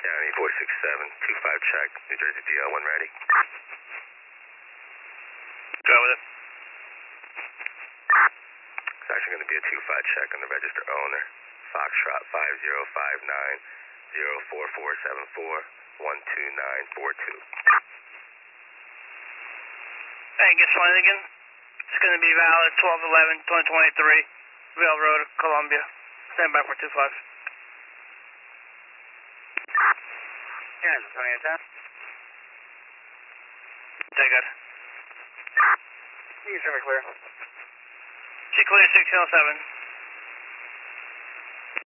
County 467, 25 check, New Jersey DL 1 ready. Go with it. It's actually going to be a 25 check on the register owner. Foxtrot 5059-04474-12942. Angus Flanagan. It's going to be valid 12/11/2023, Vail Road, Columbia. Stand by for 25. Yeah, 2810. Take good. You should be clear. She clear 1607.